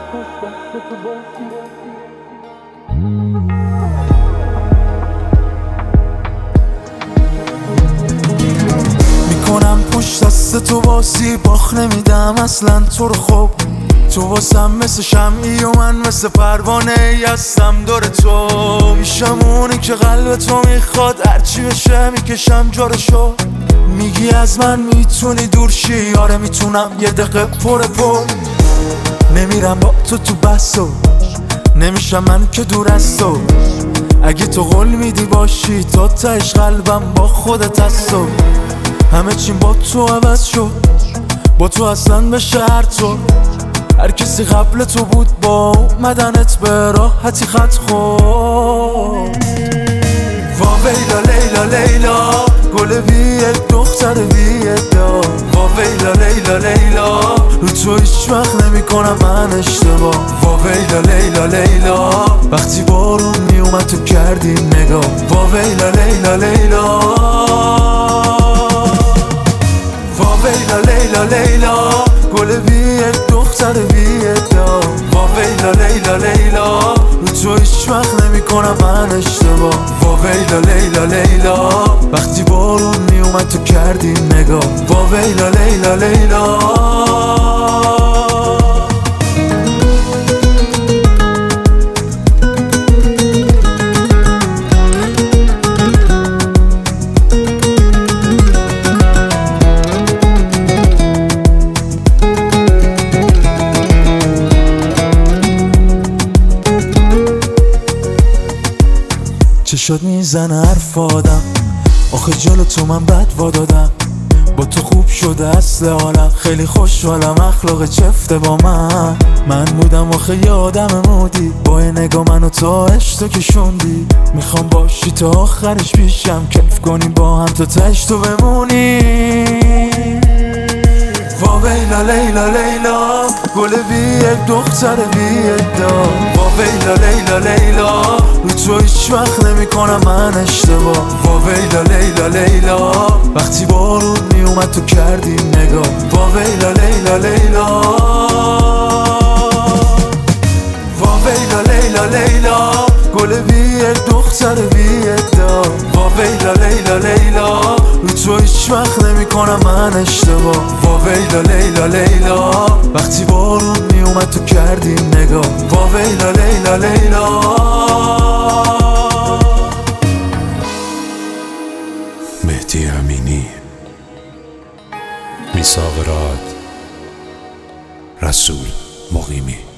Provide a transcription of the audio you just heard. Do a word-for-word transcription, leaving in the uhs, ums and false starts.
میکنم پشت دست تو بازی، باخ نمیدم اصلا تو رو. خوب تو واسم مثل شمعی و من مثل پروانه ای هستم دور تو. میشم اونی که قلب تو میخواد، هرچی بشه میکشم جارشو. میگی از من میتونی دور شی، آره میتونم یه دقیقه پر پر. نمیرم با تو تو بحثو، نمیشم من که دور از تو. اگه تو قول میدی باشی تا تهش قلبم با خودت هست. و همه چیم با تو عوض شد، با تو اصلا به شهر تو. هر کسی قبل تو بود با اومدنت به راحتی خط خورد. وا ویلا لیلا لیلا، گل بی دختر بی ادعا. وا ویلا لیلا لیلا، رو تو هیچ وقت نمی کنم من اشتباه. وا ویلا لیلا لیلا، وقتی بارون می اومد تو کردی نگاه. وا ویلا لیلا لیلا، وا ویلا لیلا لیلا، گل بی دختر بی ادعا. وا ویلا لیلا لیلا، رو تو هیچ وقت نمی کنم من اشتباه. وا ویلا لیلا لیلا، وقتی بارون می اومد تو کردی نگاه. وا ویلا لیلا لیلا. چه شد میزنه حرف آدم، آخه جلو تو من بد وادادم. با تو خوب شده اصل حالم، خیلی خوشحالم اخلاق چفته با من. من بودم آخه یه آدم مودی، با یه نگاه منو تا عشق کشوندی. میخوام باشی تا آخرش پیشم، کیف کنیم با هم تا تهش تو بمونی. وا ویلا لیلا لیلا، گل بی دختر بی ادعا. وا ویلا لیلا لیلا، رو تو هیچ وقت نمی کنم من اشتباه. وا ویلا لیلا لیلا، وقتی بارون می اومد تو کردی نگاه. وا ویلا لیلا لیلا، وا ویلا لیلا لیلا، گل بی دختر بی ادعا. وا ویلا لیلا لیلا، رو تو هیچ وقت نمی کنم من اشتباه. وا ویلا لیلا لیلا، وقتی بارون می اومد تو کردی نگاه. وا ویلا لیلا لیلا. مهدی امینی، میثاق راد، رسول مقیمی.